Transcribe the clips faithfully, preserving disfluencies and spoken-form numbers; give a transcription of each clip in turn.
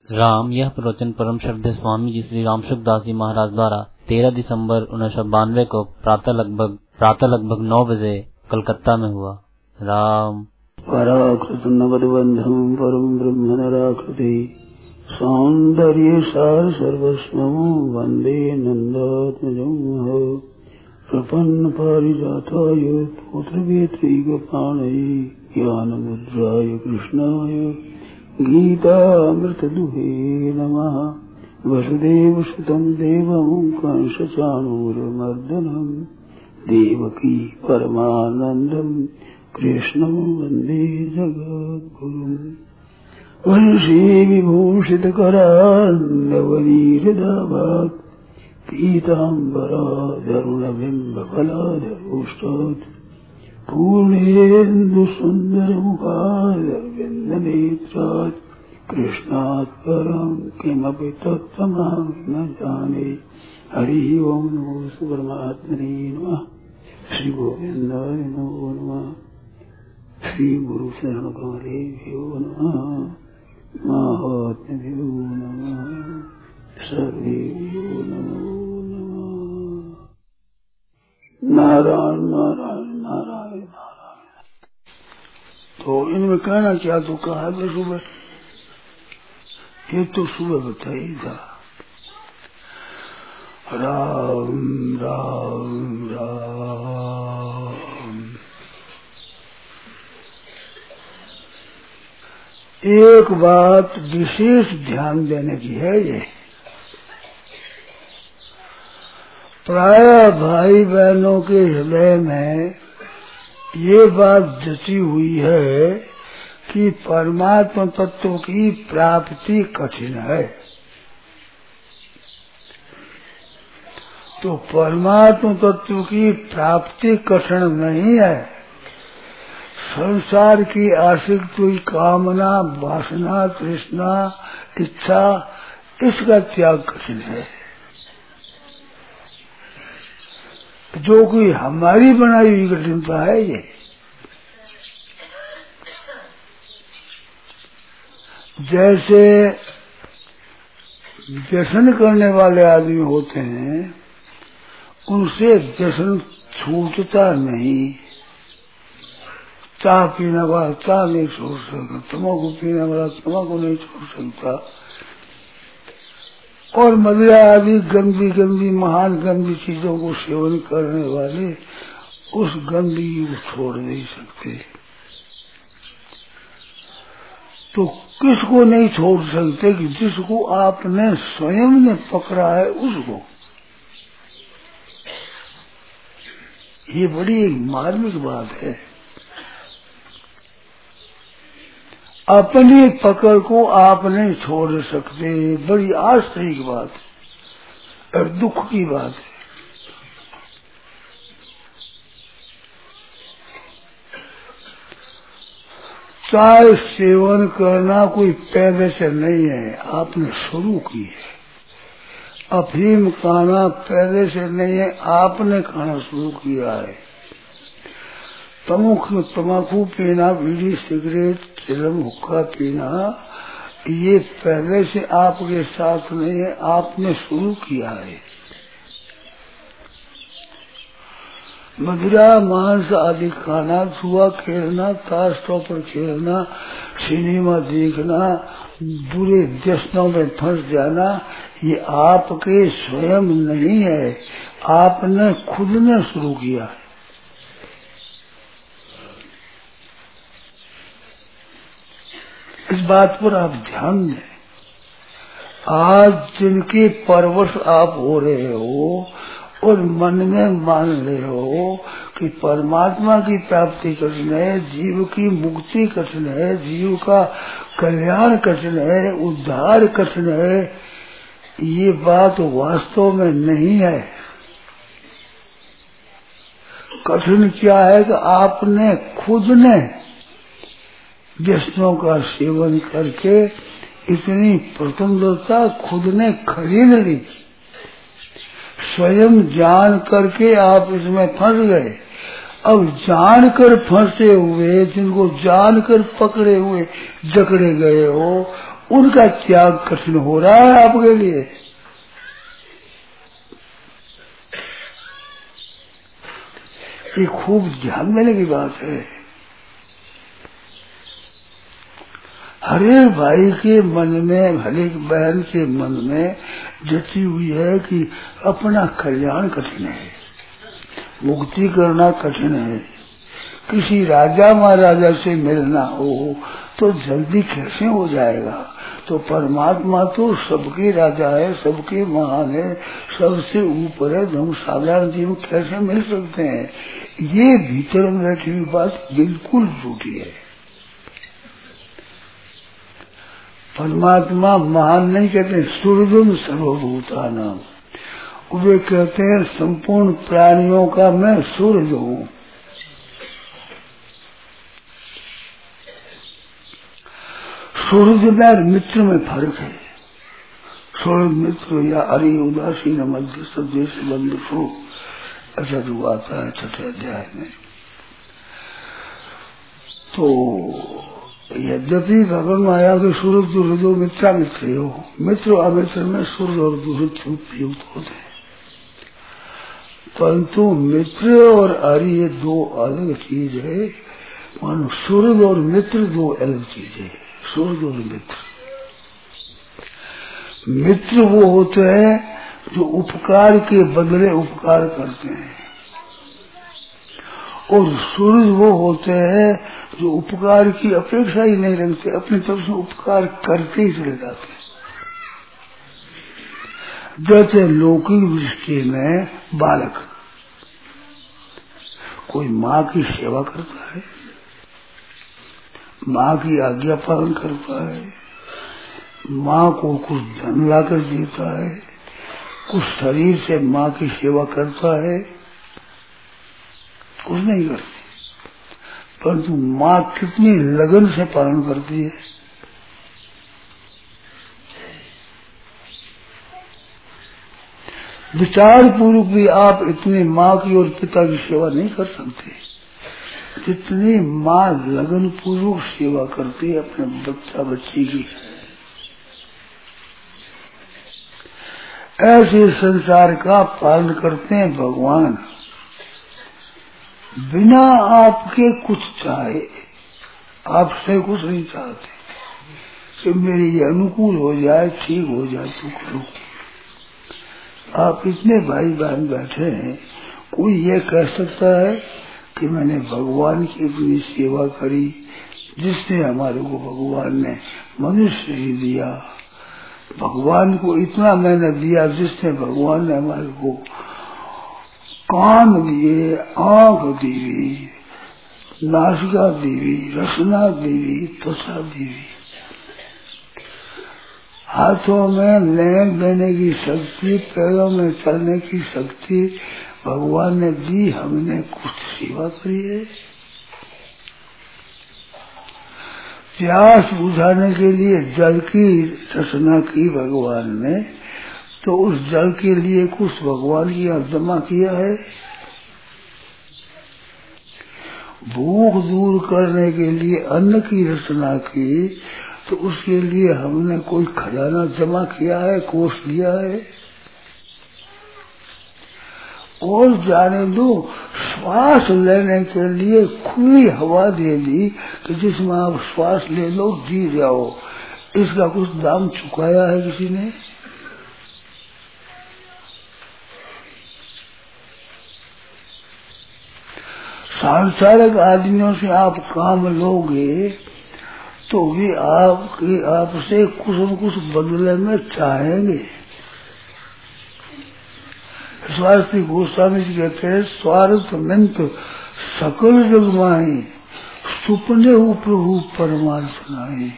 राम यह प्रवचन परम श्रद्धेय स्वामी जी श्री राम सुखदास जी महाराज द्वारा तेरह दिसंबर उन्नीस सौ बानवे को प्रातः लगभग प्रातः लगभग नौ बजे कलकत्ता में हुआ। राम पराकृत नवदबंधम परम ब्रह्म नराकृति सौंदर्य सार सर्वस्वं वंदे नंदात्मजं प्रपन्न पारिजाताय पुत्रवेत्रैकपाणये ज्ञानमुद्राय कृष्णाय गीतामृतदुहे नमः। वसुदेवसुतं देवं कंसचाणूरमर्दनं देवकी परमानन्दं कृष्णं वन्दे जगद्गुरुम्। वंशी विभूषितकरान्नवनीहृदाभात् पीताम्बरादरुणबिम्बफलाधरोष्टात् पूर्णेन्दुसुन्दरमुखारविन्दनेत्रात् कृष्णात् परं किमपि तत्त्वमहं न जाने। हरि ओं नमो परमात्मने नमः। श्री गोविन्दाय नमो नमः। श्री गुरु शरण कमलेभ्यो नमः। महात्म्यभ्यो नमः। सर्वेभ्यो नमो नमः। नारायण नारायण नारायण नारायण। तो इनमें कहना क्या तो कहा था सुबह, ये तो सुबह बताई था। राम राम राम। एक बात विशेष ध्यान देने की है, ये प्राय भाई बहनों के हृदय में ये बात जची हुई है कि परमात्मा तत्व की प्राप्ति कठिन है। तो परमात्मा तत्व की प्राप्ति कठिन नहीं है, संसार की आसक्ति हुई कामना वासना तृष्णा इच्छा इसका त्याग कठिन है। जो कोई हमारी बनाई हुई कठिनता है ये। जैसे व्यसन करने वाले आदमी होते हैं, उनसे व्यसन छूटता नहीं। चाय पीने वाला चाय नहीं छोड़ सकता, तम्बाकू पीने वाला तम्बाकू नहीं छोड़ सकता, और मदिरा आदि गंदी गंदी महान गंदी चीजों को सेवन करने वाले उस गंदगी को छोड़ नहीं सकते। तो किसको नहीं छोड़ सकते कि जिसको आपने स्वयं ने पकड़ा है उसको। ये बड़ी एक मार्मिक बात है। अपनी पकड़ को आप नहीं छोड़ सकते, बड़ी आश्चर्य की बात है और दुख की बात है। चाय सेवन करना कोई पहले से नहीं है, आपने शुरू की है। अफीम खाना पहले से नहीं है, आपने खाना शुरू किया है। तमुख तम्बाकू पीना, बीड़ी सिगरेट चिलम हुक्का पीना, ये पहले से आपके साथ नहीं है, आपने शुरू किया है। मदिरा मांस आदि खाना, जुआ खेलना, ताश टॉपर खेलना, सिनेमा देखना, बुरे व्यसनों में फंस जाना, ये आपके स्वयं नहीं है, आपने खुद ने शुरू किया है। इस बात पर आप ध्यान दें। आज जिनके परवश आप हो रहे हो और मन में मान रहे हो कि परमात्मा की प्राप्ति कठिन है, जीव की मुक्ति कठिन है, जीव का कल्याण कठिन है, उद्धार कठिन है, ये बात वास्तव में नहीं है। कठिन क्या है कि आपने खुद ने व्यसनों का सेवन करके इतनी प्रतुंदता खुद ने खरीद ली। स्वयं जान करके आप इसमें फंस गए। अब जानकर फंसे हुए, जिनको जानकर पकड़े हुए जकड़े गए हो, उनका त्याग कठिन हो रहा है आपके लिए। ये खूब ध्यान देने की बात है। हर एक भाई के मन में, हर एक बहन के मन में जती हुई है कि अपना कल्याण कठिन है, मुक्ति करना कठिन है। किसी राजा महाराजा से मिलना हो तो जल्दी कैसे हो जाएगा? तो परमात्मा तो सबके राजा है, सबके महान है, सबसे ऊपर है। हम साधारण जीव कैसे मिल सकते हैं? ये भीतर में बैठी हुई बात बिल्कुल झूठी है। परमात्मा महान नहीं कहते, सूर्यम सर्वभूतानाम, वे कहते हैं संपूर्ण प्राणियों का मैं सूर्य हूँ। सूर्य में मित्र में फर्क है। सूर्य मित्र या हरि उदासीन मध्य सदेश बंधु, ऐसा जो आता है छठे अध्याय में। तो यद्यपि भगवान माया के सूर्य दुर्दो मित्रा मित्र हो, मित्र अमित्र में सूर्य और दुहित युक्त होते हैं, परंतु मित्र और हरि ये दो अलग चीज है। मानो सूर्य और मित्र दो अलग चीज है। सूर्य और मित्र, मित्र वो होते हैं जो उपकार के बदले उपकार करते हैं, और सूर्य वो होते हैं जो उपकार की अपेक्षा ही नहीं रखते, अपनी तरफ से उपकार करते ही चले जाते हैं। जैसे लौकिक दृष्टि में बालक कोई माँ की सेवा करता है, माँ की आज्ञा पालन करता है, माँ को कुछ धन लाकर देता है, कुछ शरीर से माँ की सेवा करता है, कुछ नहीं करती, परंतु माँ कितनी लगन से पालन करती है। विचार पूर्वक भी आप इतनी माँ की और पिता की सेवा नहीं कर सकते जितनी माँ लगन पूर्वक सेवा करती है अपने बच्चा बच्ची की। ऐसे संसार का पालन करते हैं भगवान, बिना आपके कुछ चाहे, आपसे कुछ नहीं चाहते कि मेरे ये अनुकूल हो जाए, ठीक हो जाए तो करो। आप इतने भाई बहन बैठे हैं, कोई ये कह सकता है कि मैंने भगवान की इतनी सेवा करी, जिसने हमारे को भगवान ने मनुष्य ही दिया, भगवान को इतना मैंने दिया जिसने भगवान ने हमारे को कान दिए, आंख दी, नासिका दी, रसना दी, त्वचा दी, हाथों में लेन देने की शक्ति, पैरों में चलने की शक्ति भगवान ने दी, हमने कुछ सेवा करी है। प्यास बुझाने के लिए जल की रचना की भगवान ने, तो उस जल के लिए कुछ भगवान की यहाँ जमा किया है। भूख दूर करने के लिए अन्न की रचना की, तो उसके लिए हमने कोई खजाना जमा किया है, कोष लिया है। और जाने दो, श्वास लेने के लिए खुली हवा दे दी कि जिसमें आप श्वास ले लो, जी जाओ, इसका कुछ दाम चुकाया है किसी ने? सांसारिक आदमियों से आप काम लोगे तो भी आपके आपसे कुछ न कुछ बदले में चाहेंगे। स्वास्थ्य गोस्वामी जी कहते हैं, स्वार्थ मिंत सकल जग माही, सुपने हो प्रभु परमार्थ नाहि।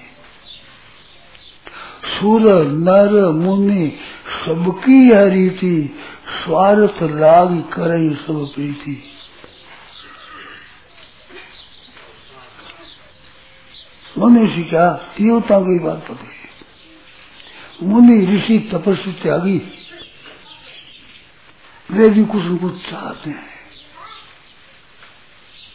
सुर नर मुनि सबकी यह रीति, स्वार्थ लाग करे सब प्रीति। मनुष्य क्या देवता की बात पता है, मुनि ऋषि तपस्वी त्यागी वे भी कुछ न कुछ चाहते हैं,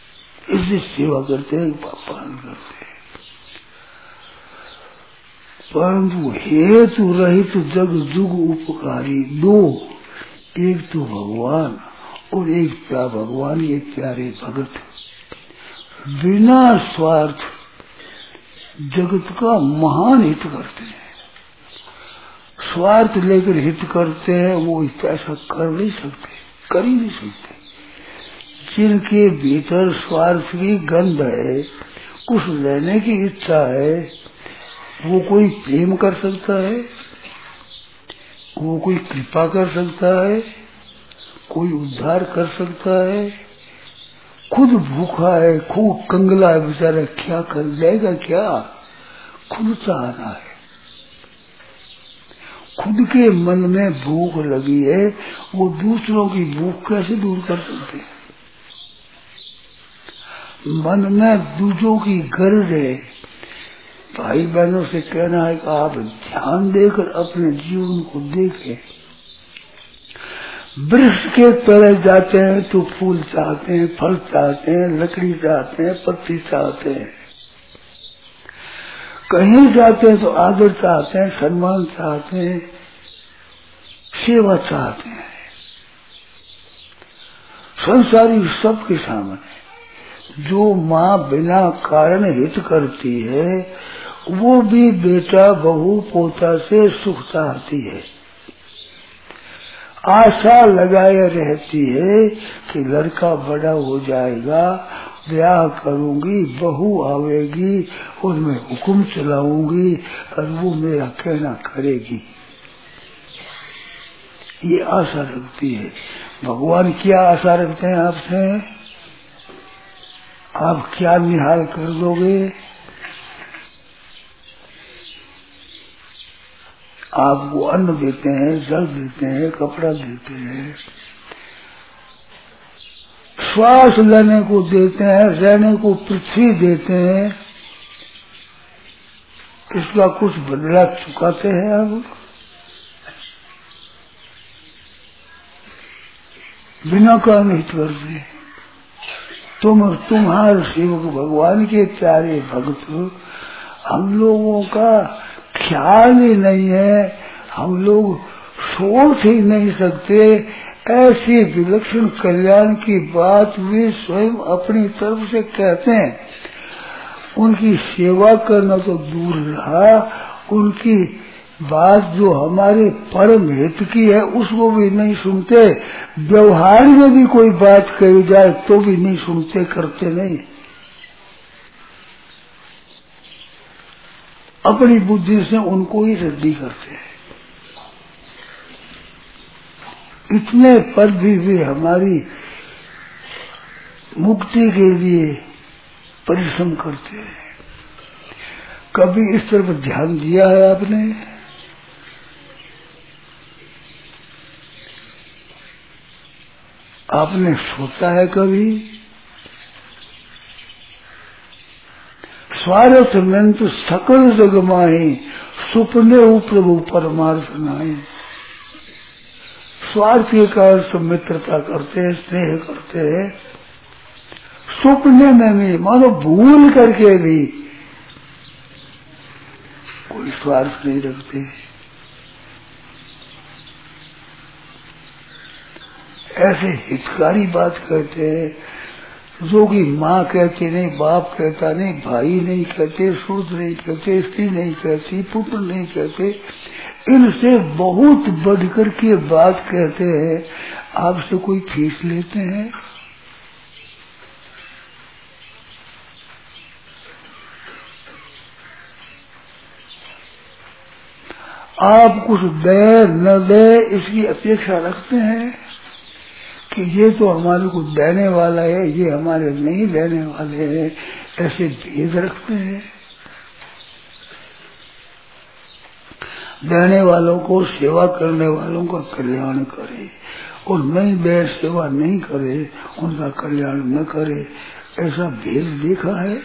इसलिए सेवा करते हैं, पालन करते हैं। परंतु हेतु रहित जग जुग उपकारी दो, एक तो भगवान और एक प्या भगवान ये प्यारे भगत बिना स्वार्थ जगत का महान हित करते हैं। स्वार्थ लेकर हित करते हैं वो ऐसा कर नहीं सकते, कर ही नहीं सकते। जिनके भीतर स्वार्थ की गंध है, कुछ लेने की इच्छा है, वो कोई प्रेम कर सकता है, वो कोई कृपा कर सकता है, कोई उद्धार कर सकता है? खुद भूखा है, खूब कंगला है बेचारा, क्या कर जाएगा? क्या खुद चाहना है, खुद के मन में भूख लगी है, वो दूसरों की भूख कैसे दूर कर सकते हैं? मन में दूसरों की गर्ज है। भाई बहनों से कहना है कि आप ध्यान देकर अपने जीवन को देखें। वृक्ष के तरह जाते हैं तो फूल चाहते हैं, फल चाहते हैं, लकड़ी चाहते हैं, पत्ती चाहते हैं। कहीं जाते हैं तो आदर चाहते हैं, सम्मान चाहते हैं, सेवा चाहते हैं। संसारी सबके सामने जो माँ बिना कारण हित करती है, वो भी बेटा बहू पोता से सुख चाहती है। आशा लगाए रहती है कि लड़का बड़ा हो जाएगा, ब्याह करूंगी, बहू आवेगी और मैं हुक्म चलाऊंगी और वो मेरा कहना करेगी, ये आशा रखती है। भगवान क्या आशा रखते हैं आपसे? आप क्या निहाल कर दोगे? आपको अन्न देते हैं, जल देते हैं, कपड़ा देते हैं, श्वास लेने को देते हैं, रहने को पृथ्वी देते हैं। इसका कुछ बदला चुकाते हैं आप? बिना काम हित करते। तुम और तुम्हारे सेवक भगवान के प्यारे भक्त, हम लोगों का ख्याल ही नहीं है, हम लोग सोच ही नहीं सकते। ऐसी विलक्षण कल्याण की बात वे स्वयं अपनी तरफ से कहते हैं। उनकी सेवा करना तो दूर रहा, उनकी बात जो हमारे परम हित की है उसको भी नहीं सुनते। व्यवहार में भी कोई बात कही जाए तो भी नहीं सुनते, करते नहीं। अपनी बुद्धि से उनको ही रद्दी करते हैं। इतने पर भी वे हमारी मुक्ति के लिए परिश्रम करते हैं। कभी इस तरफ ध्यान दिया है आपने? आपने सोचा है कभी? स्वार्थ में तो सकल जग माही, सुपने प्रभु परमार्थ नाई। स्वार्थ के कारण सब मित्रता करते हैं, स्नेह करते हैं, सुपने में भी मानो भूल करके भी कोई स्वार्थ नहीं रखते। ऐसे हितकारी बात करते हैं जो कि माँ कहती नहीं, बाप कहता नहीं, भाई नहीं कहते, शूद्र नहीं कहते, स्त्री नहीं कहती, पुत्र नहीं कहते, इनसे बहुत बढ़कर के बात कहते हैं। आपसे कोई फीस लेते हैं? आप कुछ दे न दे इसकी अपेक्षा रखते हैं कि ये तो हमारे को देने वाला है, ये हमारे नहीं देने वाले हैं, ऐसे भेद रखते हैं। देने वालों को, सेवा करने वालों का कल्याण करे और नहीं दे, सेवा नहीं करे, उनका कल्याण न करे, ऐसा भेद देखा है?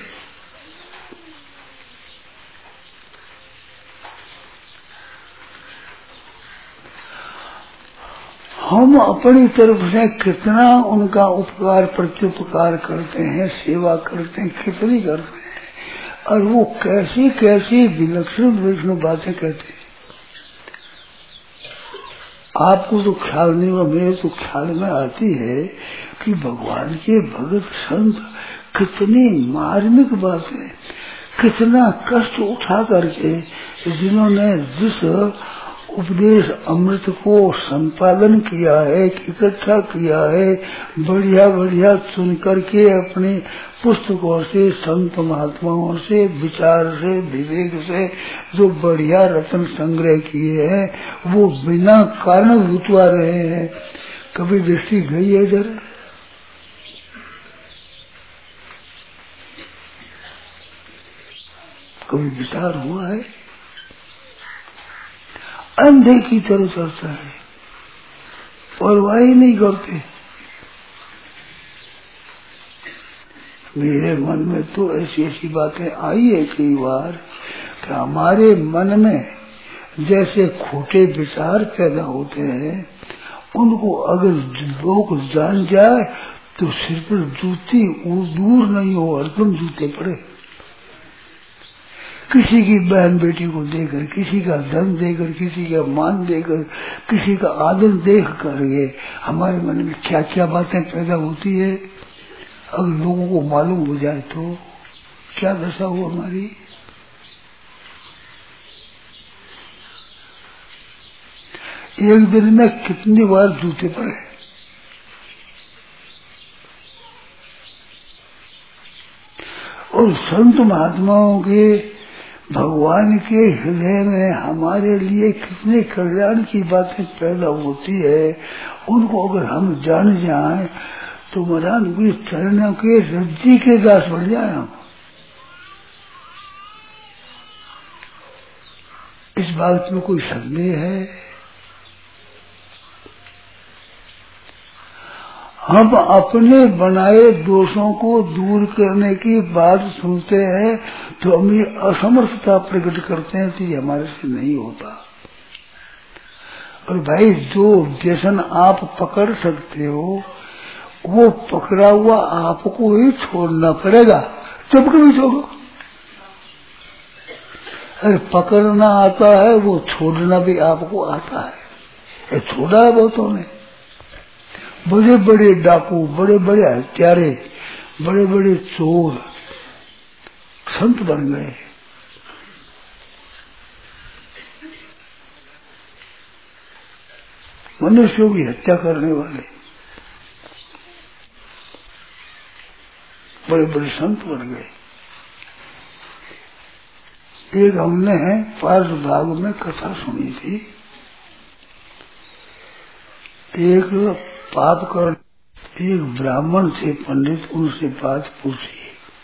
हम अपनी तरफ से कितना उनका उपकार प्रत्युपकार करते हैं, सेवा करते हैं, कितनी करते हैं। और वो कैसी कैसी विलक्षण विलक्षण बातें कहते हैं। आपको तो ख्याल नहीं हुआ, मेरे तो ख्याल में आती है कि भगवान के भगत संत कितनी मार्मिक बातें, कितना कष्ट उठा करके जिन्होंने जिस उपदेश अमृत को संपादन किया है, इकट्ठा किया है, बढ़िया बढ़िया चुन करके अपने पुस्तकों से, संत महात्माओं से, विचार से, विवेक से जो बढ़िया रत्न संग्रह किए हैं, वो बिना कारण भूतवा रहे हैं। कभी दृष्टि गई है जरा? कभी विचार हुआ है? अंधे की तरह चलता है, परवाह ही नहीं करते। मेरे मन में तो ऐसी ऐसी बातें आई है कई बार कि हमारे मन में जैसे खोटे विचार पैदा होते हैं, उनको अगर लोग जान जाए तो सिर पर जूती दूर नहीं हो, हरदम जूते पड़े। किसी की बहन बेटी को देकर, किसी का धन देकर, किसी का मान देकर, किसी का आदर देख कर ये हमारे मन में क्या क्या बातें पैदा होती है, अगर लोगों को मालूम हो जाए तो क्या दशा हो हमारी। एक दिन में कितनी बार जूते पड़े। और संत महात्माओं के, भगवान के हृदय में हमारे लिए कितने कल्याण की बातें पैदा होती है, उनको अगर हम जान जाएं तो महाराज भी चरणों के रज्जी के दास बढ़ जाए हम। इस बात में कोई संदेह है? हम अपने बनाए दोषों को दूर करने की बात सुनते हैं तो हम ये असमर्थता प्रकट करते हैं कि हमारे से नहीं होता। और भाई जो व्यसन आप पकड़ सकते हो वो पकड़ा हुआ आपको ही छोड़ना पड़ेगा, जब कभी छोड़ो। अरे पकड़ना आता है, वो छोड़ना भी आपको आता है। छोड़ा है बहुतों ने, बड़े बड़े डाकू, बड़े बड़े हत्यारे, बड़े बड़े चोर संत बन गए। मनुष्यों की हत्या करने वाले बड़े बड़े संत बन गए। एक हमने पार्श्व भाग में कथा सुनी थी, एक पाप कर एक ब्राह्मण थे पंडित, उनसे बात पूछी।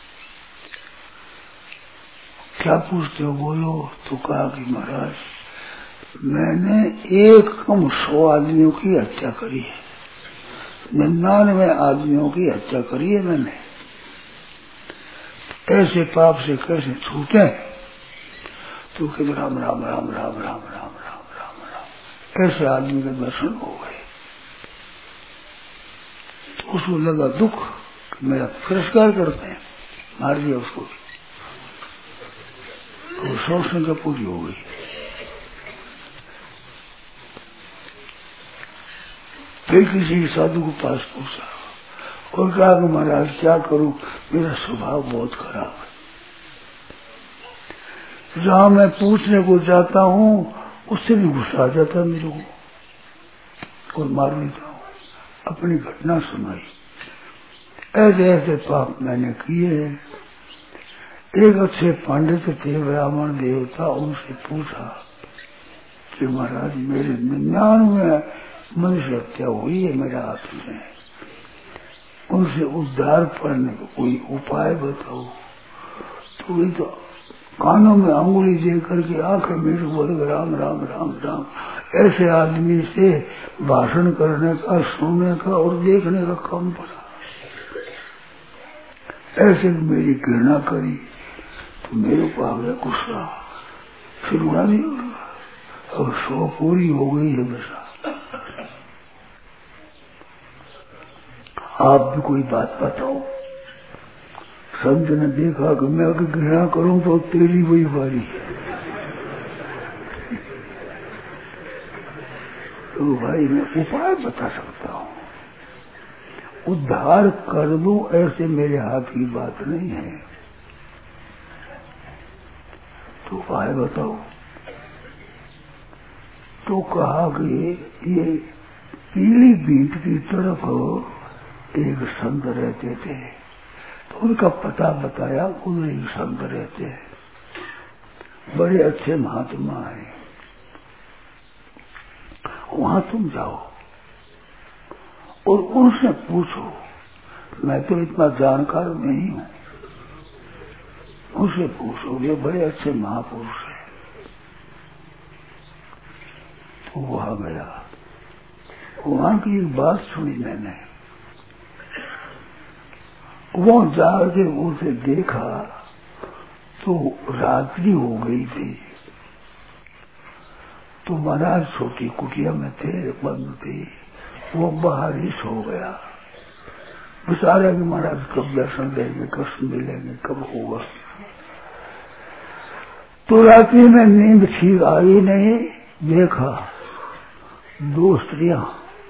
क्या पूछते हो? बोलो। तो कहा कि महाराज मैंने एक कम सौ आदमियों की हत्या करी है, निन्यानवे आदमियों की हत्या करी है मैंने। ऐसे पाप से कैसे छूटे? तो कि राम राम राम राम राम राम राम राम राम ऐसे आदमी के दर्शन हो गए। तो उसको लगा दुख कि मेरा तिरस्कार करते हैं, मार दिया उसको। तो सौ संख्या पूरी हो गई। फिर किसी साधु को पास पूछा और कहा कि महाराज क्या करूं, मेरा स्वभाव बहुत खराब है। जहां मैं पूछने को जाता हूं उससे भी गुस्सा आ जाता है मेरे को और मार लेता हूं। अपनी घटना सुनाई, ऐसे ऐसे पाप मैंने किए हैं। एक अच्छे पंडित थे, ब्राह्मण देवता, उनसे पूछा कि महाराज मेरे निन्यानवे मनुष्य हत्या हुई है मेरे हाथ में, उनसे उद्धार पाने का कोई उपाय बताओ। तो वही तो कानों में अंगुली दे करके आंखें मीट बोल राम राम राम राम। ऐसे आदमी से भाषण करने का, सुनने का और देखने का काम पड़ा। ऐसे मेरी घृणा करी तो मेरे को आ गया गुस्सा, फिर उड़ा नहीं होगा। और सौ पूरी हो गई है बसा। आप भी कोई बात बताओ। संत ने देखा कि मैं अगर घृणा करूं तो तेरी वही बारी। तो भाई मैं उपाय बता सकता हूं, उद्धार कर दूं ऐसे मेरे हाथ की बात नहीं है। तो उपाय बताओ। तो कहा कि ये पीली बीट की तरफ एक संत रहते थे, तो उनका पता बताया। उधर एक संत रहते हैं, बड़े अच्छे महात्मा हैं, वहां तुम जाओ और उनसे पूछो। मैं तो इतना जानकार नहीं हूं, उनसे पूछो, ये बड़े अच्छे महापुरुष हैं। तो वहां गया, वहां की एक बात सुनी मैंने। वो जाके उसे देखा तो रात्रि हो गई थी। तो महाराज छोटी कुटिया में थे, बंद थी, वो बाहर ही सो गया। बेचारा कि महाराज कब दर्शन देंगे, कब मिलेंगे, कब होगा। तो रात्रि में नींद ठीक आई नहीं। देखा दो स्त्रियां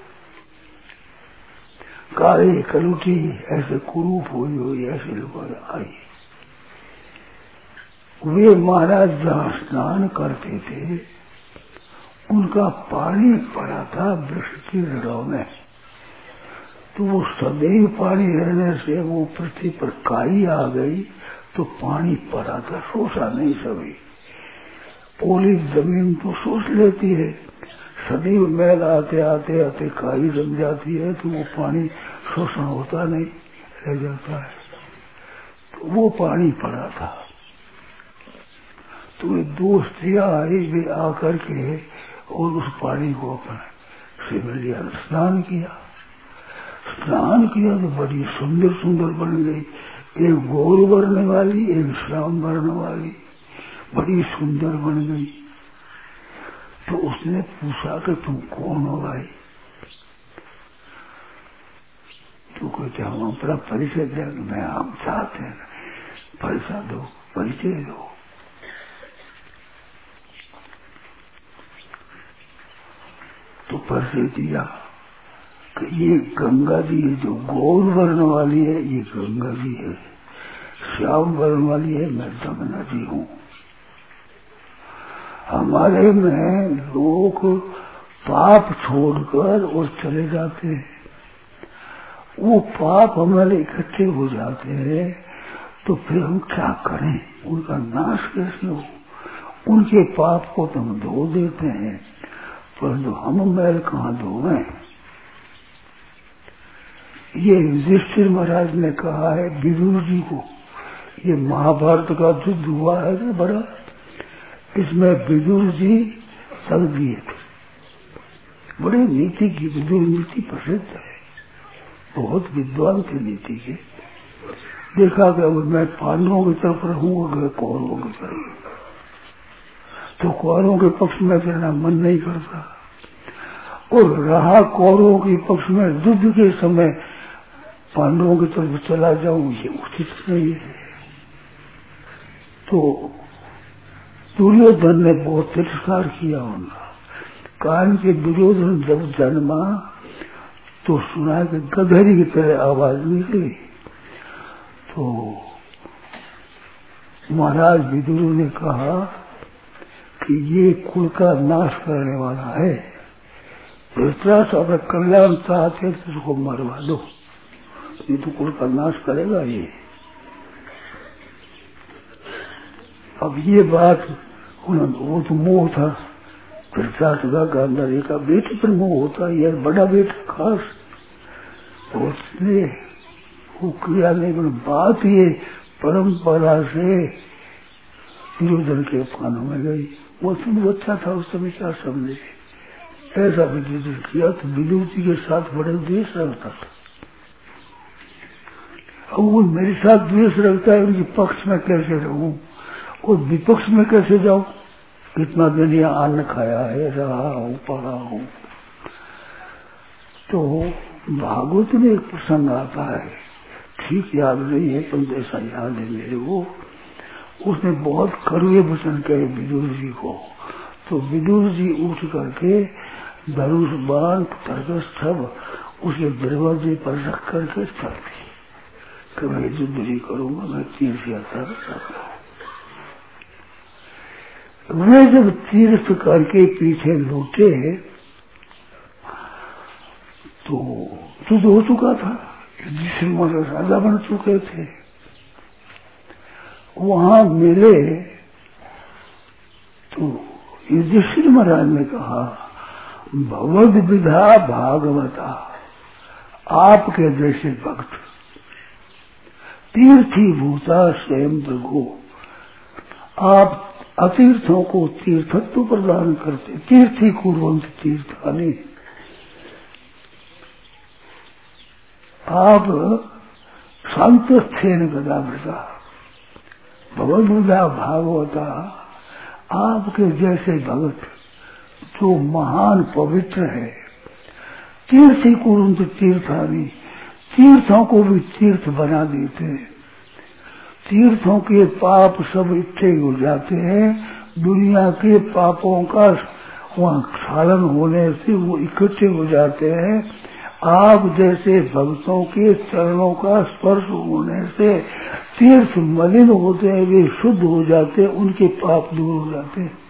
काली कलुटी ऐसे कुरूप हुई हुई ऐसे लोग आई। वे महाराज जहाँ स्नान करते थे उनका पानी पड़ा था वृक्ष की जड़ों में। तो वो सदैव पानी रहने से वो पृथ्वी पर काई आ गई, तो पानी पड़ा था, सोचा नहीं सभी। पोली जमीन तो सोच लेती है, सदैव मैल आते आते आते काई जम जाती है, तो वो पानी शोषण होता नहीं, रह जाता है। तो वो पानी पड़ा था। तो वे दो स्त्रियां आई, वे आकर के और उस पानी को अपने से मिल लिया, स्नान किया। स्नान किया तो बड़ी सुंदर सुंदर बन गई, एक गौर वर्ण वाली, एक श्याम वर्ण वाली, बड़ी सुंदर बन गई। तो उसने पूछा कि तुम कौन हो भाई? तो कहते हम अपना परिचय देंगे। मैं हम चाहते हैं परिचय दो, परिचय दो। तो परिचय दिया कि ये गंगा जी है, जो गौर वर्ण वाली है ये गंगा जी है, श्याम वर्ण वाली है मैं जमुना जी हूँ। हमारे में लोग पाप छोड़कर और चले जाते हैं, वो पाप हमारे इकट्ठे हो जाते हैं, तो फिर हम क्या करें? उनका नाश कैसे हो? उनके पाप को तो हम धो देते हैं, परंतु हम मैल कहाँ धोएं? ये युधिष्ठिर महाराज ने कहा है विदुर जी को। ये महाभारत का युद्ध हुआ है ना बड़ा, इसमें विदुर जी सब दिए थे। बड़े नीति की विदुर नीति प्रसिद्ध है, बहुत विद्वान थे नीति के। देखा कि अगर मैं पांडवों की तरफ रहूंगा कौरवों की तरफ, तो कौरवों के पक्ष में फिरना मन नहीं करता, और रहा कौरवों के पक्ष में युद्ध के समय पांडवों की तरफ चला जाऊं, ये उचित नहीं है। तो दुर्योधन ने बहुत तिरस्कार किया उनका। कारण के दुर्योधन जब जन्मा तो सुना कि गधरी की तरह आवाज निकली। तो महाराज विदुर ने कहा कि ये कुल का नाश करने वाला है, धृतराष्ट्र अगर कल्याण चाहते तो उसको मरवा दो, ये तो कुल का नाश करेगा ये। अब ये बात वो तो मोह था, धृतराष्ट्र का अंदर एक बेटे पर मोह होता है, बड़ा बेटा खास, तो उसने वो किया नहीं। बात ये परंपरा से दुर्योधन के कानों में गई। वो सब अच्छा था उस समय, क्या समझे? ऐसा विदुर किया तो विदुर जी के साथ बड़े द्वेष रखता था। अब वो मेरे साथ द्वेष रखता है, उनके पक्ष में कैसे रहूं और विपक्ष में कैसे जाऊं? कितना दिन यहाँ अन्न खाया है, रहा हूँ, पढ़ा हूँ। तो भागवत में एक प्रसंग आता है, ठीक याद नहीं है, पर ऐसा याद है मेरे को। उसने बहुत कड़वे वचन कहे विदुर जी को। तो विदुर जी उठ करके धनुष बाण तरकस सब उसके दरवाजे पर रख करके चल दी कि मैं युद्ध नहीं करूंगा, मैं तीर्थ यात्रा करता हूँ। वे जब तीर्थ करके पीछे लौटे तो युद्ध हो चुका था, युधिष्ठिर महाराज राजा बन चुके थे। वहां मिले तो युधिष्ठिर महाराज ने कहा, भगवद विधा भागवता, आपके जैसे भक्त तीर्थी भूता स्वयं प्रभु, आप अतीर्थों को तीर्थत्व प्रदान करते, तीर्थी कुर्वंत तीर्थानि, आप शांत स्थेन गदावृता, भगवद विधा भागवता, आपके जैसे भक्त जो महान पवित्र है, तीर्थी कुरुंत तीर्थानी, तीर्थों को भी तीर्थ बना देते हैं। तीर्थों के पाप सब इकट्ठे हो जाते हैं, दुनिया के पापों का वहाँ क्षालन होने से वो इकट्ठे हो जाते हैं। आप जैसे भक्तों के चरणों का स्पर्श होने से तीर्थ मलिन होते हैं, वे शुद्ध हो जाते हैं, उनके पाप दूर हो जाते हैं।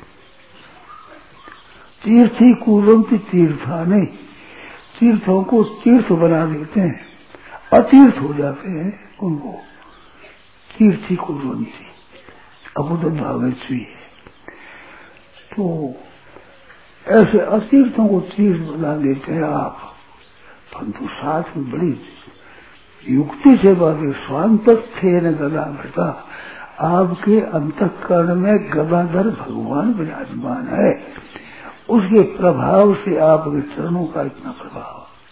तीर्थी कुर्वन्ति तीर्थानि, तीर्थों को तीर्थ बना देते हैं, अतीर्थ हो जाते हैं उनको तीर्थी कुर्वन्ति, अबुद भावेश्वी। तो ऐसे अतीर्थों को तीर्थ बना देते हैं आप, परंतु साथ में बड़ी युक्ति से बात, स्वांत थे न गदा भृता, आपके अंतःकरण में गदाधर भगवान विराजमान है, उसके प्रभाव से आपके चरणों का इतना प्रभाव,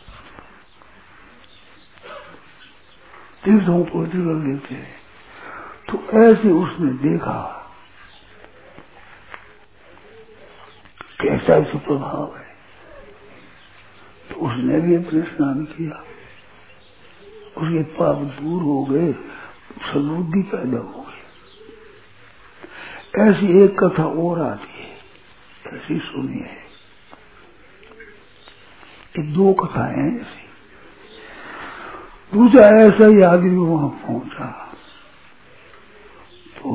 तीर्थों को पवित्र कर देते हैं। तो ऐसे उसने देखा कैसा इसका प्रभाव है, तो उसने भी अपने स्नान किया, उसके पाप दूर हो गए, सद्बुद्धि पैदा हो गई। ऐसी एक कथा और आती है, ऐसी सुनिए, ये दो कथाएं हैं ऐसी। दूसरा ऐसा ही आदमी वहां पहुंचा तो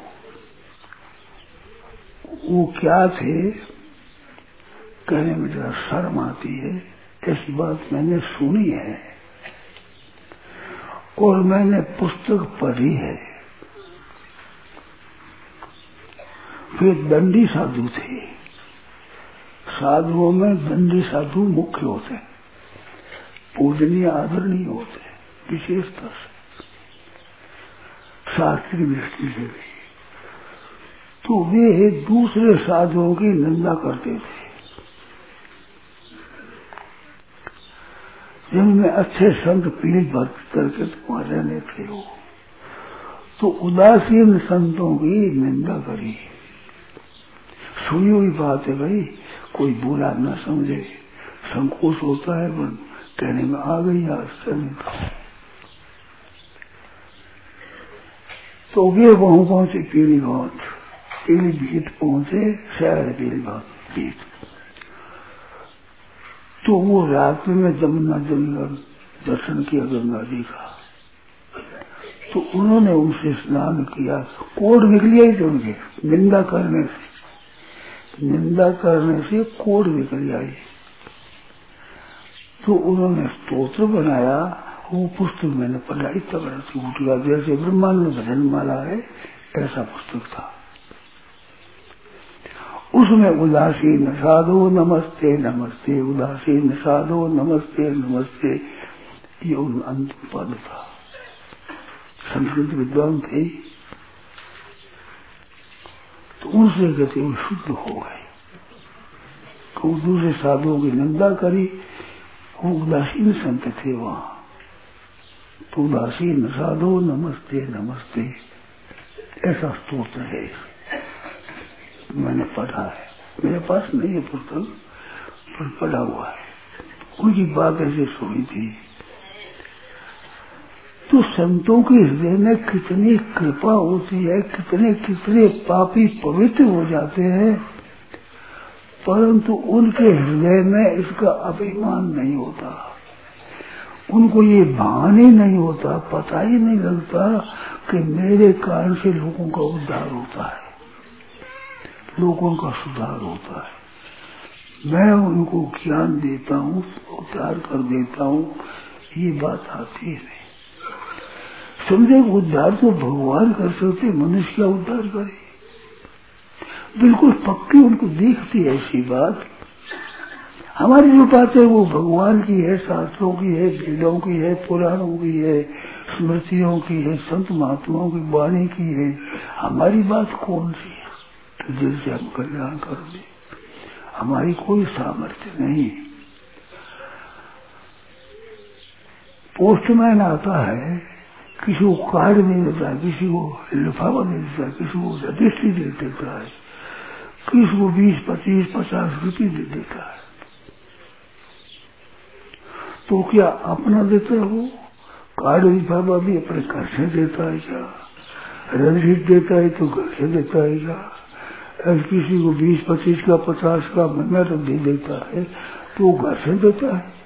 वो क्या थे, कहने में जरा शर्म आती है, ऐसी बात मैंने सुनी है और मैंने पुस्तक पढ़ी है। वे दंडी साधु थे, साधुओं में दंडी साधु मुख्य होते हैं, पूजनीय आदरणीय होते हैं विशेषता से, शास्त्रीय दृष्टि से भी। तो वे दूसरे साधुओं की निंदा करते थे, जिनमें अच्छे संत पीढ़ी भक्त करके तुम्हारे रहने थे वो, तो उदासीन संतों की निंदा करी। सुनी हुई बात है भाई, कोई बुरा न समझे, संकोच होता है पर कहने में आ गई आज नहीं था। तो वे वहां पहुंचे पीली भात, पीली भीत पहुंचे, शहर पीली भात भीत। तो वो रात में जमुना जल दर्शन किया गंगा जी का, तो उन्होंने उनसे स्नान किया, कोड निकली आई तो उनके निंदा करने से, निंदा करने से कोड निकल आई। तो उन्होंने स्तोत्र बनाया, वो पुस्तक मैंने पढ़ाई तब उठ गया, जैसे ब्रह्मांड भजन माला है ऐसा पुस्तक था। उसमें उदासीन साधो नमस्ते नमस्ते, उदासीन साधो नमस्ते नमस्ते, ये उन अंतिम पद था। संस्कृत विद्वान थे तो उनसे कहते वो शुद्ध हो गए। तो दूसरे साधुओं की निंदा करी, वो उदासीन संत थे वहां, तो उदासीन साधो नमस्ते नमस्ते ऐसा स्तोत्र है, मैंने पढ़ा है, मेरे पास नहीं है पुस्तक पर पढ़ा हुआ है। उनकी बात ऐसे सुनी थी। तो तो संतों के हृदय में कितनी कृपा होती है, कितने कितने पापी पवित्र हो जाते हैं, परंतु उनके हृदय में इसका अभिमान नहीं होता, उनको ये भान ही नहीं होता, पता ही नहीं लगता कि मेरे कारण से लोगों का उद्धार होता है, लोगों का सुधार होता है। मैं उनको ज्ञान देता हूँ, उद्धार कर देता हूँ, ये बात आती है नहीं। समझे उद्धार तो भगवान कर सकते, मनुष्य क्या उद्धार करे? बिल्कुल पक्की उनको दिखती है ऐसी बात। हमारी जो बातें वो भगवान की है, शास्त्रों की है, वेदों की है, पुराणों की है, स्मृतियों की है, संत महात्माओं की वाणी की है। हमारी बात कौन सी है तो जिससे हम कल्याण कर दे? हमारी कोई सामर्थ्य नहीं। पोस्टमैन आता है, किसी को कार्ड दे देता है, किसी को लिफाफा दे देता है, किसी को रजिस्ट्री दे देता है, किसी को बीस पच्चीस पचास रुपये दे देता है। तो क्या अपना देता है वो? कार्ड लिफाफा भी अपने घर से देता है क्या? रजिस्ट्री देता है तो घर से देता है क्या? किसी को बीस पच्चीस का पचास का महीना तो दे देता है तो घर से देता है।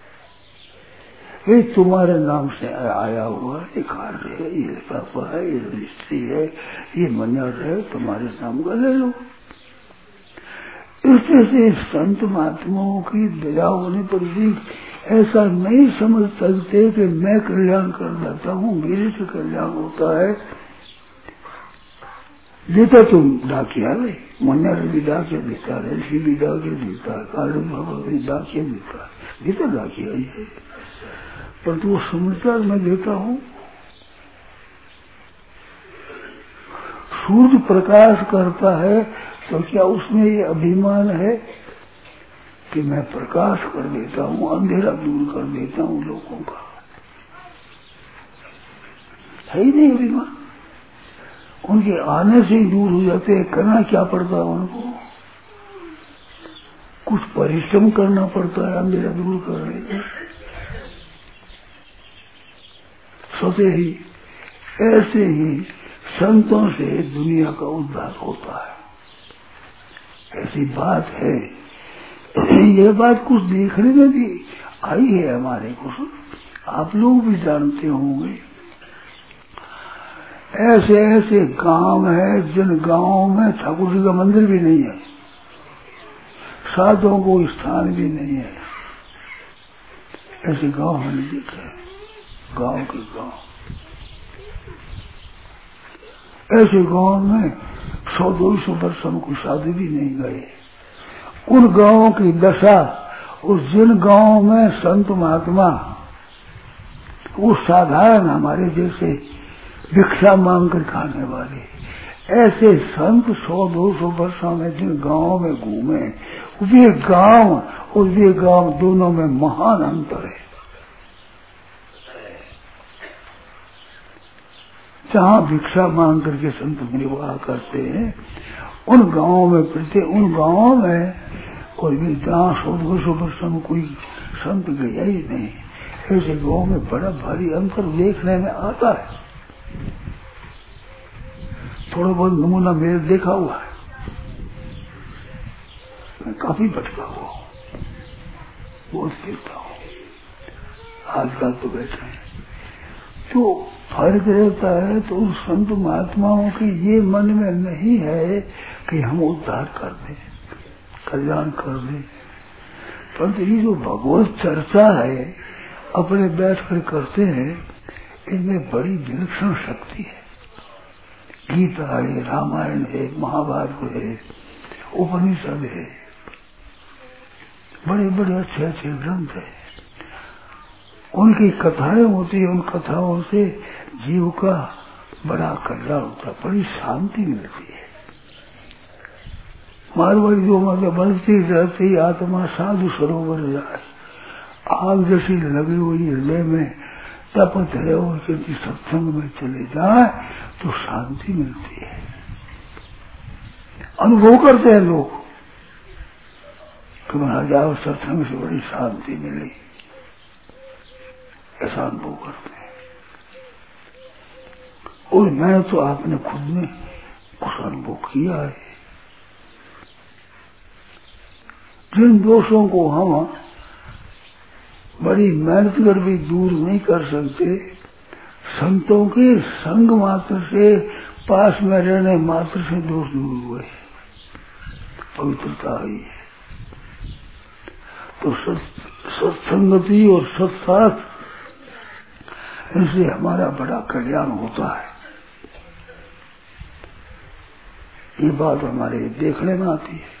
ये तुम्हारे नाम से आया हुआ ये कार्ड है, ये लिफाफा है, ये रजिस्ट्री है, ये मन्नत है, तुम्हारे नाम का ले लो। इससे से संत महात्माओं की दया होने पर भी ऐसा नहीं समझ सकते कि मैं कल्याण कर देता हूँ, मेरे से कल्याण होता है। देता तुम डाकिया है, मन्नत भी डाकिया देता है, रजिस्ट्री भी डाकिया देता है, कार्ड भी डाकिया देता है, देता डाकिया ही है, पर तो वो समझता मैं देता हूँ। सूर्य प्रकाश करता है तो क्या उसमें ये अभिमान है कि मैं प्रकाश कर देता हूँ, अंधेरा दूर कर देता हूँ लोगों का? है ही नहीं अभिमान। उनके आने से ही दूर हो जाते हैं। करना क्या पड़ता है उनको? कुछ परिश्रम करना पड़ता है अंधेरा दूर करने के। सोते ही ऐसे ही संतों से दुनिया का उद्धार होता है, ऐसी बात है। यह बात कुछ देखने में भी आई है हमारे को, आप लोग भी जानते होंगे। ऐसे ऐसे गांव है जिन गांवों में ठाकुर जी का मंदिर भी नहीं है, साधुओं को स्थान भी नहीं है। ऐसे गांव हमने देखे, गांव के गांव। ऐसे गांव में सौ दो सौ वर्ष हमको शादी भी नहीं गए। उन गांवों की दशा, उस जिन गांवों में संत महात्मा वो साधारण हमारे जैसे भिक्षा मांग कर खाने वाले, ऐसे संत सौ दो सौ वर्षों में जिन गांवों में घूमे, वे गांव और वे गांव दोनों में महान अंतर है। जहाँ भिक्षा मांग करके संत निर्वाह करते हैं उन गांवों में प्रति उन गांवों में कोई भी जहाँ सौ दो सौ वर्षों में कोई संत गया ही नहीं, ऐसे गांव में बड़ा भारी अंतर देखने में आता है। थोड़ा बहुत नमूना मेरे देखा हुआ है, मैं काफी भटका हुआ हूँ, बहुत फिरता हूँ, आजकल तो बैठे हैं। तो फर्क रहता है। तो उन संत महात्माओं की ये मन में नहीं है कि हम उद्धार कर दें, कल्याण कर दें, परंतु ये जो भगवत चर्चा है अपने बैठ कर करते हैं, इनमें बड़ी विलक्षण शक्ति है। गीता है, रामायण है, महाभारत है, उपनिषद है, बड़े बड़े अच्छे अच्छे ग्रंथ है। उनकी कथाएं होती है, उन कथाओं से जीव का बड़ा कल्याण होता है, बड़ी शांति मिलती है। मारवाड़ी जो मतलब बलती रहती आत्मा साधु सरोवर जाए, आग जैसी लगी हुई हृदय में तपत है और किसी सत्संग में चले जाए तो शांति मिलती है। अनुभव करते हैं लोग कि वहां जाओ सत्संग से बड़ी शांति मिली, ऐसा अनुभव करते हैं। और मैं तो आपने खुद में कुछ अनुभव किया है। जिन दोषों को हम बड़ी मेहनत कर भी दूर नहीं कर सकते, संतों के संग मात्र से, पास में रहने मात्र से दोष दूर हुए, पवित्रता आई है। तो सत्संगति और सत्साथ, इनसे हमारा बड़ा कल्याण होता है। ये बात हमारे देखने में आती है,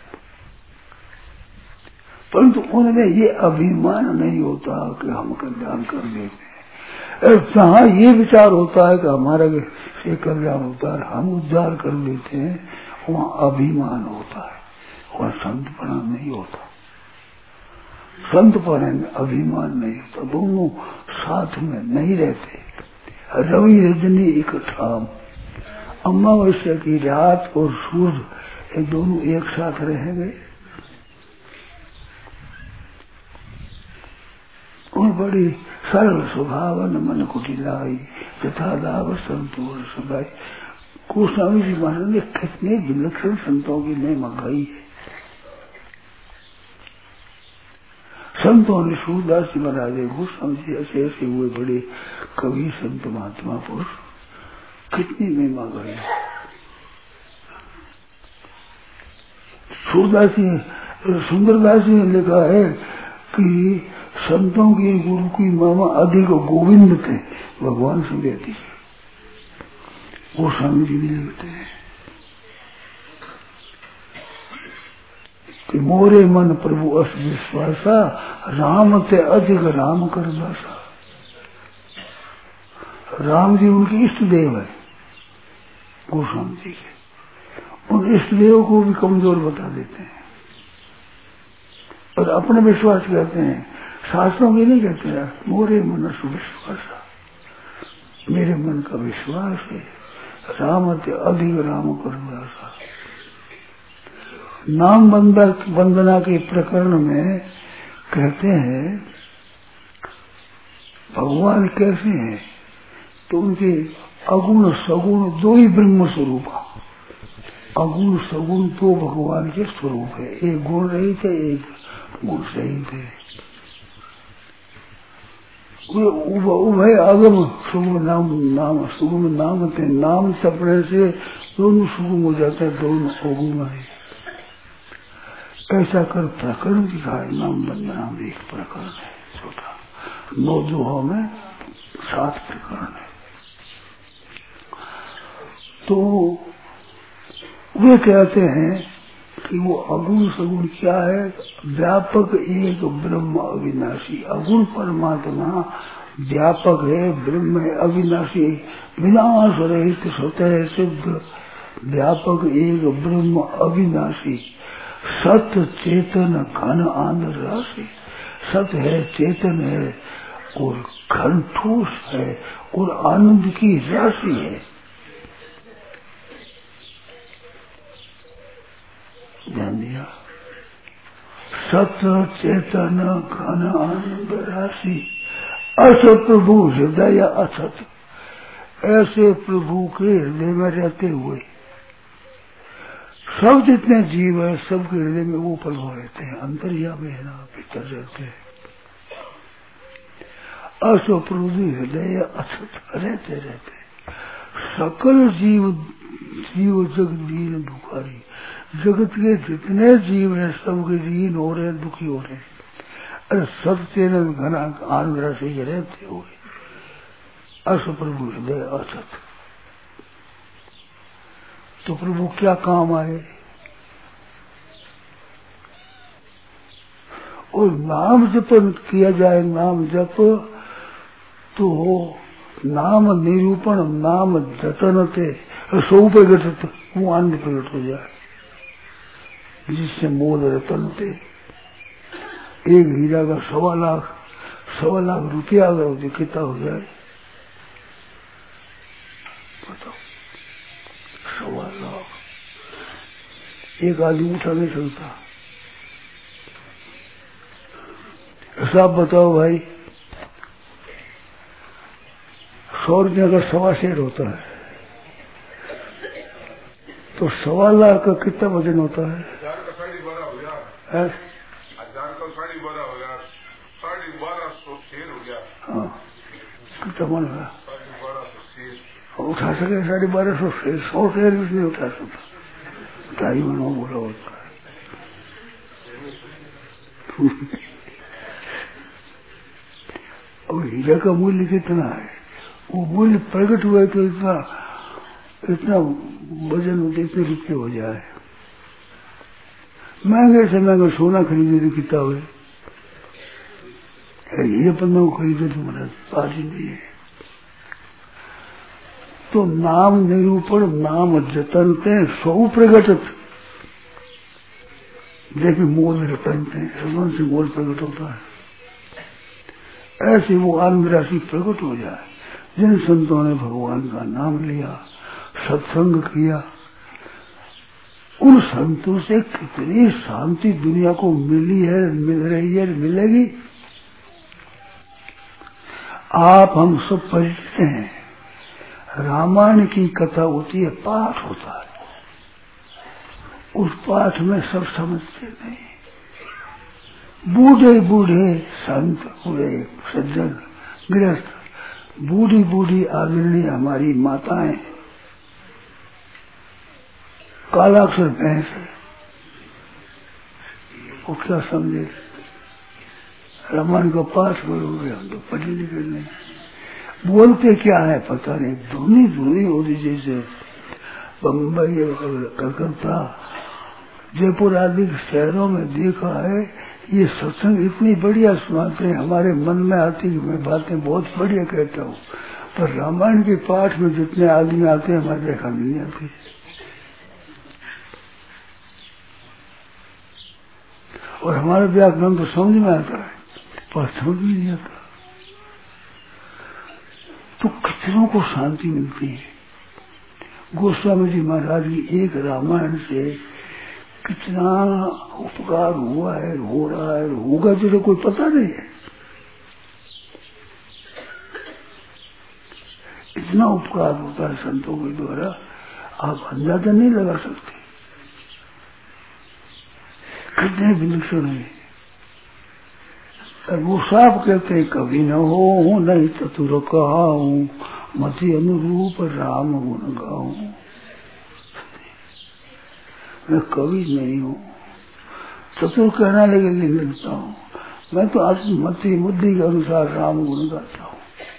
परंतु उनमें ये अभिमान नहीं होता कि हम कल्याण कर देते हैं। जहाँ ये विचार होता है कि हमारा से कल्याण होता है, हम उद्धार कर लेते हैं, वहाँ अभिमान होता है, वहाँ संतपना नहीं होता। संतपने में अभिमान नहीं होता, दोनों साथ में नहीं रहते। रवि रजनी इकट्ठा, अमावस्या की रात और सूर्य, ये दोनों एक साथ रहेंगे और बड़ी सरल स्वभावन मन कुटिलाई तथा लाभ संतोष सदाई। गोस्वामी जी महाराज ने कितने विलक्षण संतों की महिमा गाई है। संतों ने सूरदास जी महाराज, गोस्वामी जी ऐसे ऐसे हुए बड़े कवि संत महात्मा पुरुष, कितनी महिमा गाई। सूरदास जी, सुंदरदास जी ने लिखा है कि संतों की गुरु की महिमा अधिक गोविंद थे, भगवान से भी अधिक। गोस्वामी जी भी लिखते हैं कि मोरे मन प्रभु अस विश्वासा, राम ते अधिक राम कर दासा। राम जी उनके इष्ट देव है, गोस्वामी जी के। उन इष्ट देव को भी कमजोर बता देते हैं और अपना विश्वास कहते हैं। शास्त्रों में नहीं कहते हैं मोरे मन सुविश्वास, मेरे मन का विश्वास है, राम ते अधिक राम कर दासा। नाम वंदना के प्रकरण में कहते हैं भगवान कैसे हैं, तो उनके अगुण सगुण दो ही ब्रह्म स्वरूप। अगुण सगुण दो भगवान के स्वरूप है, एक गुण रहित है, एक गुण सहित है। उभय अगम सुगम नाम नाम सुगम नाम थे, नाम सपने से दोनों सुगम हो जाते हैं, दोनों अगुण है। ऐसा कर प्रकरण दिखा है। नाम वंदना में एक प्रकरण है छोटा, नौ दोहों में सात प्रकरण है। तो वे कहते हैं कि वो अगुण सगुण क्या है, व्यापक एक ब्रह्म अविनाशी। अगुण परमात्मा व्यापक है, ब्रह्म है, अविनाशी, विनाश रहित स्वतः सिद्ध, व्यापक एक ब्रह्म अविनाशी, सत चेतन घन आनंद राशि। सत है, चेतन है और घन ठोस है और आनंद की राशि है। ध्यान दिया, सत चेतन घन आनंद राशि, असत प्रभु हृदय असत। ऐसे प्रभु के हृदय में रहते हुए सब जितने जीव है, सबके हृदय में वो पल हो रहते हैं, अंतर्यामी है ना, भीतर रहते हैं। असो प्रभु हृदय असत, रहते रहते सकल जीव जीव जगत दीन दुखारी। जगत के जितने जीव हैं सबके दीन हो रहे हैं, दुखी हो रहे हैं। अरे सब तेरे घना आंध्र से ही रहते हुए अस प्रभु हृदय असत। तो प्रभु क्या काम आए? और नाम जप किया जाए, नाम जप तो नाम निरूपण, नाम जतन थे सौ प्रगट, वो आनंद प्रकट हो जाए, जिससे मोल रतन थे। एक हीरा का सवा लाख सवा लाख रुपया अगर हो कितना हो जाए बताओ? सवा लाख एक आदमी उठा नहीं सकता। सब बताओ भाई, सौ रुपया का सवा शेर होता है तो सवा लाख का कितना वजन होता है? हजार का साढ़े बारह हो गया, हजार का साढ़े बारह हो गया, साढ़े बारह सौ शेर हो गया। हाँ कितना मन हुआ? साढ़े बारह सौ शेर उठा सके साढ़े बारह सौ शेर, सौ शेर भी नहीं उठा सकता। ढाई मनो बोला होता है। अब हीरा का मूल्य कितना है? वो मूल्य प्रकट हुआ तो इतना इतना वजन इतने रुपये हो जाए। महंगे से महंगा सोना खरीदे तो कितना हुए, हीरे पन्ना को खरीदे तो मेरा बात ही नहीं है। तो नाम निरूपण नाम जतनते सौ प्रगटत देखिए मोल रतनते सदन से मोल प्रकट होता है। ऐसी वो आनंद राशि प्रकट हो जाए जिन संतों ने भगवान का नाम लिया, सत्संग किया, उन संतों से कितनी शांति दुनिया को मिली है, मिल रही है, मिलेगी। आप हम सब परिचित हैं, रामायण की कथा होती है, पाठ होता है, उस पाठ में सब समझते नहीं। बूढ़े बूढ़े संत बूढ़े सज्जन गृहस्थ, बूढ़ी बूढ़ी आदरणीय हमारी माताएं, कालाक्षर भैंस है, वो क्या समझे? रामायण का पाठ करोगे, हम तो पढ़े लिखे नहीं, बोलते क्या है पता नहीं, धुनी धुनी होती जैसे बम्बई कलकत्ता जयपुर आदि शहरों में देखा है। ये सत्संग इतनी बढ़िया सुनाते हैं, हमारे मन में आती है, मैं बातें बहुत बढ़िया कहता हूँ, पर रामायण के पाठ में जितने आदमी आते हैं हमारे देखा नहीं आती। और हमारा व्याकरण तो समझ में आता है पर समझ में नहीं आता। तो कितनों को शांति मिलती है। गोस्वामी जी महाराज की एक रामायण से कितना उपकार हुआ है, हो रहा है, होगा तो कोई पता नहीं है। इतना उपकार होता है संतों के द्वारा, आप अंदाजा नहीं लगा सकते। कितने विलक्षण है। वो साफ कहते हैं कभी न हो नहीं चतुर कहाऊं, मति अनुरूप राम गुण गाऊं। मैं कवि नहीं हूँ, चतुर कहना लगे नहीं मिलता हूँ, मैं तो आज मति बुद्धि के अनुसार राम गुण गाता हूँ।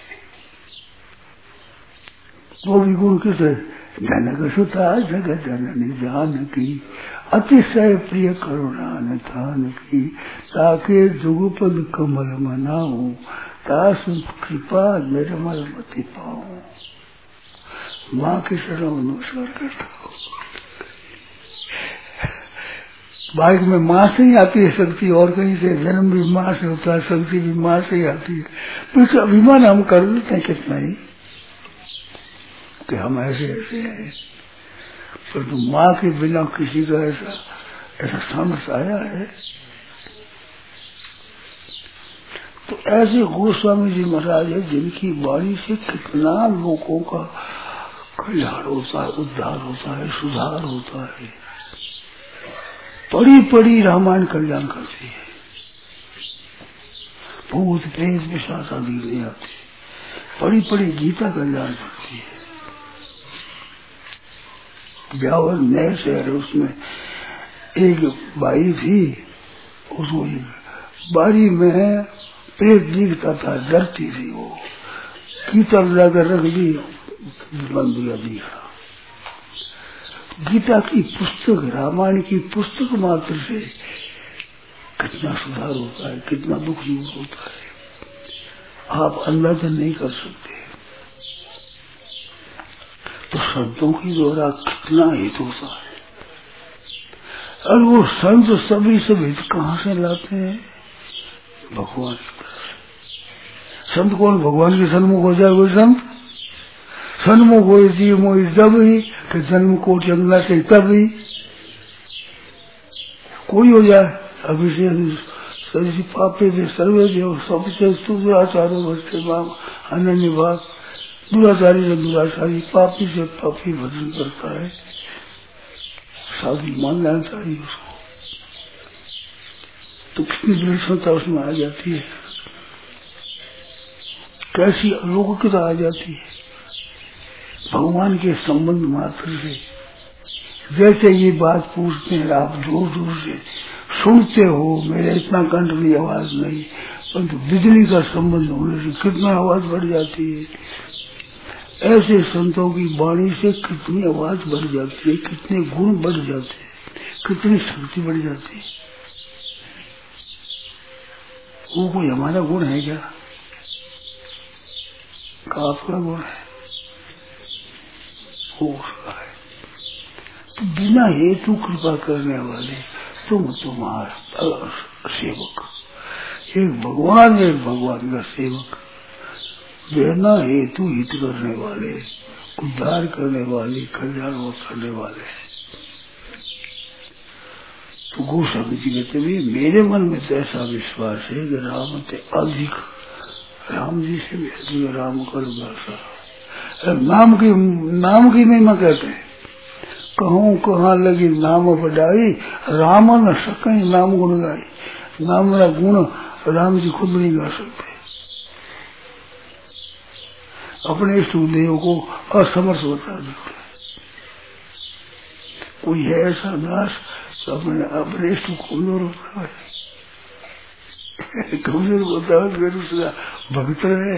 वो भी गुण किसे? जनक सुता जगत जननी जानकी, अतिशय प्रिय करुणा निधान की, ताके जुगपद कमल मनाऊं, तासु कृपा निर्मल मति पाऊं। माँ के शरण नमस्कार करता हूँ। बाइक में माँ से ही आती है शक्ति, और कहीं से जन्म भी माँ से होता है, शक्ति भी माँ से ही आती है। तो अभिमान हम कर लेते हैं कितना ही कि हम ऐसे ऐसे हैं, परंतु तो माँ के बिना किसी का ऐसा ऐसा सामर्थ्य आया है। तो ऐसे गोस्वामी जी महाराज है जिनकी वाणी से कितना लोगों का कल्याण होता है, उद्धार होता है, सुधार होता है। पड़ी पड़ी रामायण कल्याण करती है, भूत प्रेत पिशाच आदि नहीं आती। पड़ी पड़ी गीता कल्याण करती है। ब्यावर नए शहर, उसमें एक बाई थी, उसको बारी में प्रेत दिखता था, डरती थी, वो गीता जाकर रख दी, बंद दिया दिखा। गीता की पुस्तक, रामायण की पुस्तक मात्र से कितना सुधार होता है, कितना दुख दूर होता है, आप अंदाजा नहीं कर सकते। तो संतों की द्वारा कितना हित होता है। और वो संत सभी सब हित कहाँ से लाते हैं? भगवान की तरफ। संत कौन? भगवान के सन्मुख हो जाए वो संत। सन्मुख हो जीव मोहि जब ही कि जन्म कोटि अंगना से तब ही कोई हो जाए। अभिषेक पापे से सर्वे देव सबसे स्तुति आचार्य भक्ति भाव अनन्य भाव दुराचारी से दुराचारी, पापी से पापी भजन करता है, साधु मान लेना चाहिए उसको। तो कितनी विलक्षणता उसमें आ जाती है, कैसी अलौकिकता आ जाती है भगवान के संबंध मात्र से। जैसे ये बात पूछते हैं आप जोर जोर से सुनते हो, मेरे इतना कंठ में आवाज नहीं, परंतु बिजली का संबंध होने से कितना आवाज बढ़ जाती है। ऐसे संतों की वाणी से कितनी आवाज बढ़ जाती है, कितने गुण बढ़ जाते हैं, कितनी शक्ति बढ़ जाती है। वो कोई हमारा गुण है क्या? का आपका गुण है, वो उसका है। तो बिना हेतु कृपा करने वाले तुम तुम्हारा सेवक, एक भगवान एक भगवान का सेवक, बिना हेतु हित करने वाले, उद्धार करने वाले, कल्याण करने वाले। तो गोस्वामी जी कहते भी मेरे मन में तो ऐसा विश्वास है कि राम से अधिक, राम जी से भी अधिक राम कर नाम की नाम की महिमा कहते हैं। कहूँ कहाँ लगी नाम बढ़ाई, राम न सके नाम गुण गाई। नाम का गुण राम जी खुद नहीं गा सकते, अपने इष्ट देव को असमर्थ बता देते। कोई है ऐसा दास तो अपने अपने इष्ट कमजोर होता है, कमजोर होता है फिर उसका भक्त है।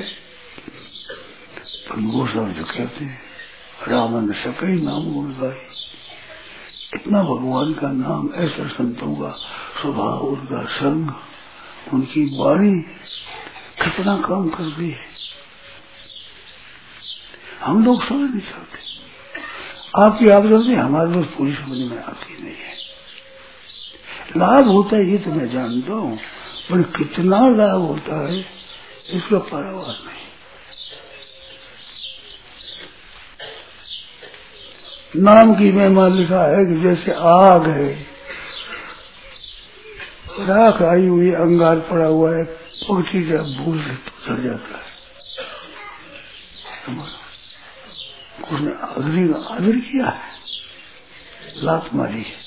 गोस्वामी जो कहते हैं राम न सके नाम गुण गाई। इतना भगवान का नाम, ऐसा संतों का स्वभाव, उनका संग, उनकी वाणी कितना काम करती है, हम लोग समझ नहीं सकते। आपकी आप जानते, हमारे लोग पूरी समझ में आती नहीं है। लाभ होता है ये तो मैं जानता हूँ, पर कितना लाभ होता है इसका पारावार नहीं। नाम की महिमा लिखा है कि जैसे आग है, राख आई हुई, अंगार पड़ा हुआ है, पक्षी जब भूल से चढ़ जाता है, उसने अग्नि का आदर किया है, लात मारी है।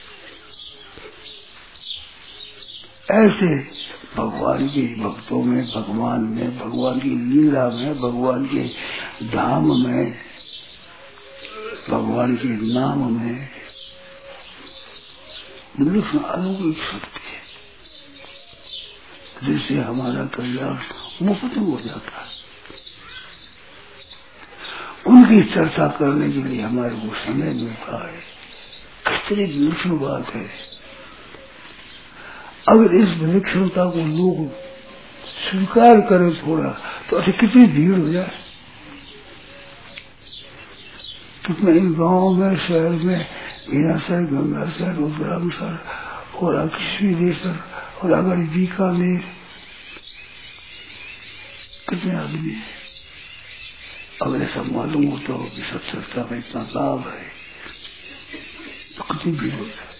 ऐसे भगवान के भक्तों में, भगवान में, भगवान की लीला में, भगवान के धाम में, भगवान के नाम में अलौकिक शक्ति है, जिससे हमारा कल्याण मुफ्त में हो जाता है। उनकी चर्चा करने के लिए हमारे को समय मिलता है, कितनी विलक्षण बात है। अगर इस विलक्षणता को लोग स्वीकार करें थोड़ा, तो ऐसे कितनी भीड़ हो जाए। कितने इन गाँव में, शहर में, मीनासर, गंगासर, रुद्रामसर और किशोरेश्वर और अगर बीकानेर, कितने आदमी है। अगर ऐसा मालूम होता हो कि सत्संगता में इतना लाभ है, तो कितनी भीड़ हो जाए।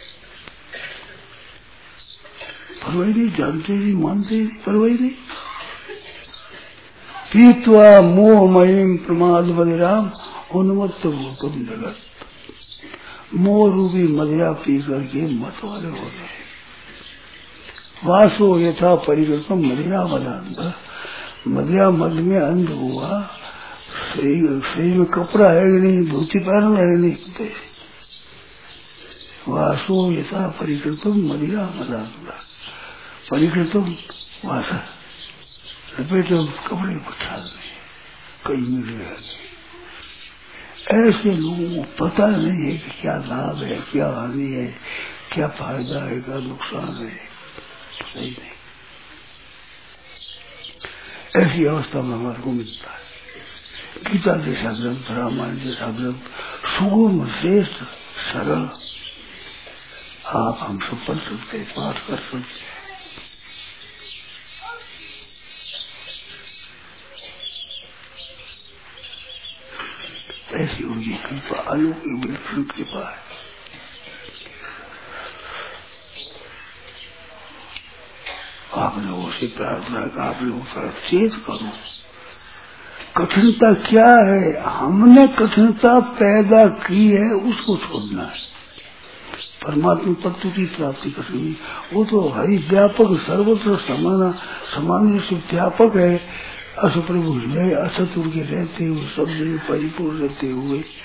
परवाही नहीं, जानते नहीं, मानते नहीं, परवाही नहीं। पीत्वा मोहमयीम प्रमाद बलिराम उन्मत्त भूतम जगत। मोह रूपी मदिरा पी करके मत वाले हो गए। वासो यथा परिवर्तन मदिरा मदांध, मदिरा मद में अंध हुआ। शरीर में कपड़ा है कि नहीं, धोती पहन है नहीं, वासो यथा परिकृतम मदिरा मदांध। परिकृतम वासा लपेटे कपड़े पछाड़ नहीं, कई मिल रहे। ऐसे लोगों को पता नहीं है कि क्या लाभ है, क्या हानि है, क्या फायदा है, क्या नुकसान है, सही नहीं। ऐसी अवस्था में हमारे को मिलता है। गीता जैसा ग्रंथ, रामायण जैसा ग्रंथ, सुगम, श्रेष्ठ, सरल, आप हम सब पढ़ सकते, पाठ कर सकते। ऐसी उनकी कृपा, अलौकिक विलक्षण कृपा है। आप लोगों से प्रार्थना का आप लोगों का चेत करो कठिनता क्या है? हमने कठिनता पैदा की है, उसको छोड़ना है। परमात्मा तत्व की प्राप्ति करनी, वो तो हरि व्यापक सर्वत्र समान समान से व्यापक है। अस प्रभु है, असत उनके रहते हुए सब जगह परिपूर्ण रहते हुए